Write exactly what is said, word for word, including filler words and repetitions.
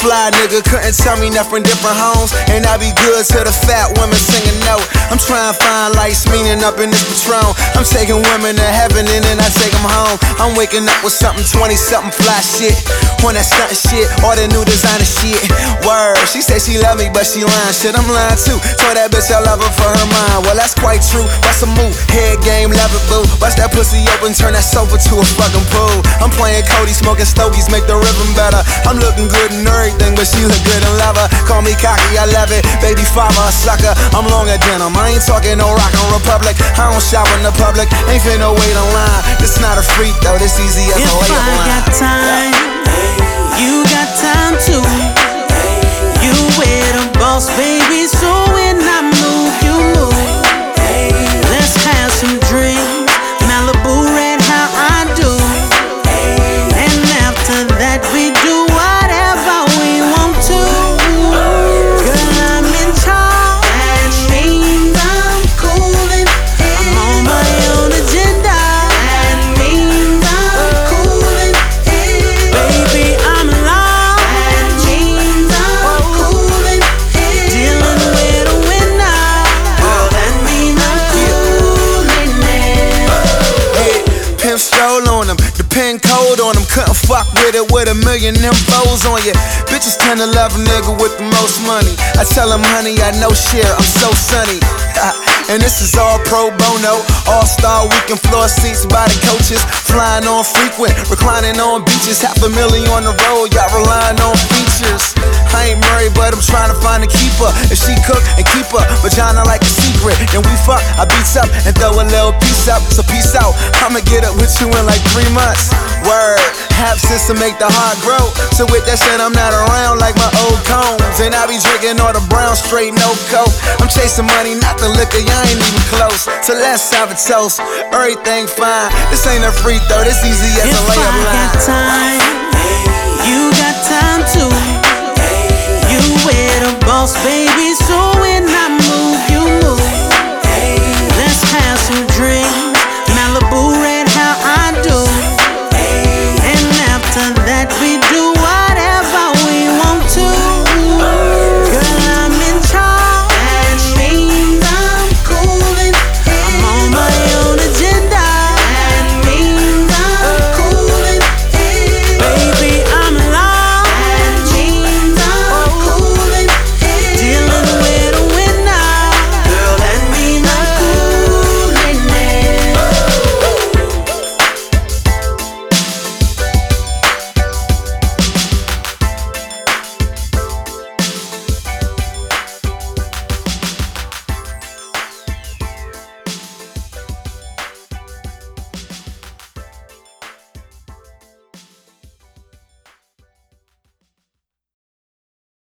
fly nigga, couldn't tell me nothing different homes. And I be good to the fat women singing no. I'm trying to find life's meaning up in this Patron. I'm taking women to heaven and then I take them home. I'm waking up with something twenty something fly shit. On that stuntin' shit, all the new designer shit. Word, she say she love me but she lying. Shit, I'm lying too. Told that bitch I love her for her mind. Well, that's quite true. What's a move? Head game, love it, boo. Watch that pussy open, turn that sofa to a fucking pool. I'm playing Cody, smoking stogies, make the rhythm better. I'm looking good and everything, but she look good and love her. Call me cocky, I love it. Baby father, a sucker. I'm longer than him. I ain't talking no rockin' republic. I don't shop in the public. Ain't finna wait in line. This not a freak though. This easy as a layup line. If I got time, you got time too. You with a boss, baby. So when I move, you move. Let's have some drinks. Malibu red, how I do. And after that, we do whatever we want to. Girl, I'm in charge. That means I'm coolin' it. I'm on my own agenda. That means I'm coolin' it. Baby, I'm alone. That means I'm coolin' it. Dealing with a winner. Oh, that means I'm coolin' it. Yeah, pimp stroll on them, the pin code on them. Couldn't fuck with it with a million infos on you. Bitches tend to love a nigga with the most money. I tell them, honey, I know share, I'm so sunny. And this is all pro bono. All-star weekend floor seats by the coaches. Flying on frequent, reclining on beaches. Half a million on the road, y'all relying on features. I ain't married, but I'm trying to find a keeper. If she cook and keep her vagina like a secret, then we fuck, I beats up and throw a little piece up. So peace out, I'ma get up with you in like three months. Word, absence to make the heart grow. So with that shit, I'm not around like my old cones. And I be drinking all the brown straight, no coke. I'm chasing money, not the liquor, y'all ain't even close. So let's have a toast, everything fine. This ain't a free throw, this easy as a layup line. If I got time, you got time too. You with a boss, baby, so when I move